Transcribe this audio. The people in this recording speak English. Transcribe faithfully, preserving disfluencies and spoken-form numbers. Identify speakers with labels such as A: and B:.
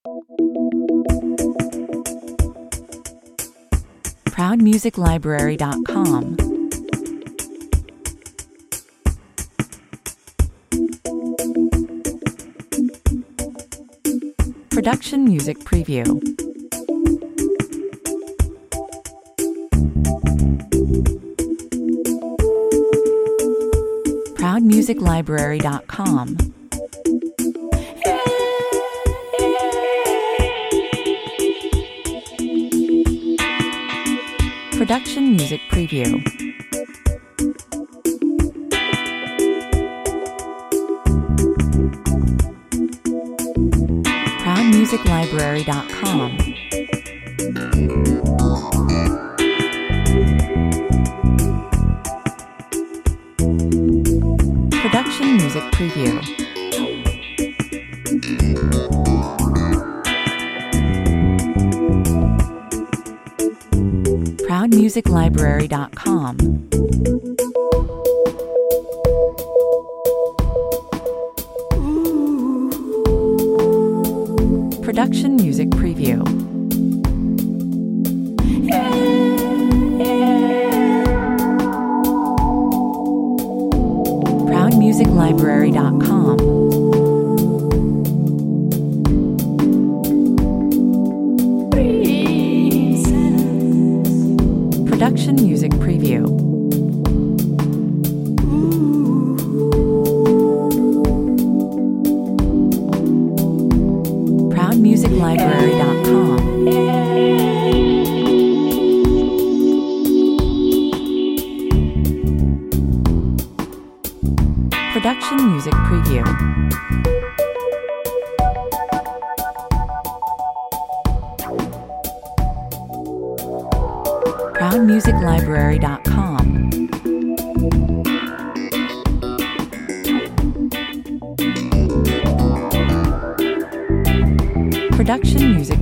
A: proud music library dot com. Production Music Preview. proud music library dot com. Production Music Preview. proud music library dot com. Production Music Preview. proud music library dot com. Production Music Preview. proud music library dot com. Production Music Preview. proud music library dot com. Production Music Preview. proud music library dot com. Production Music